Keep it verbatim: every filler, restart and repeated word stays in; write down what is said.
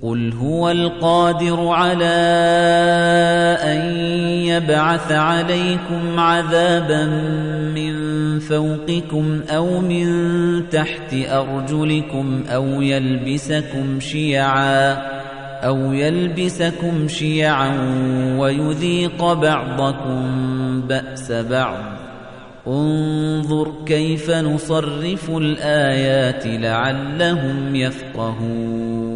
قُلْ هُوَ الْقَادِرُ عَلَىٰ أَن يَبْعَثَ عَلَيْكُمْ عَذَابًا مِّن فَوْقِكُمْ أَوْ مِن تَحْتِ أَرْجُلِكُمْ أَوْ يَلْبِسَكُمْ شِيَعًا أَوْ يَلْبِسَكُمْ شِيَعًا وَيُذِيقَ بَعْضَكُم بَأْسَ بَعْضٍ ۗ انظُرْ كَيْفَ نُصَرِّفُ الْآيَاتِ لَعَلَّهُمْ يَفْقَهُونَ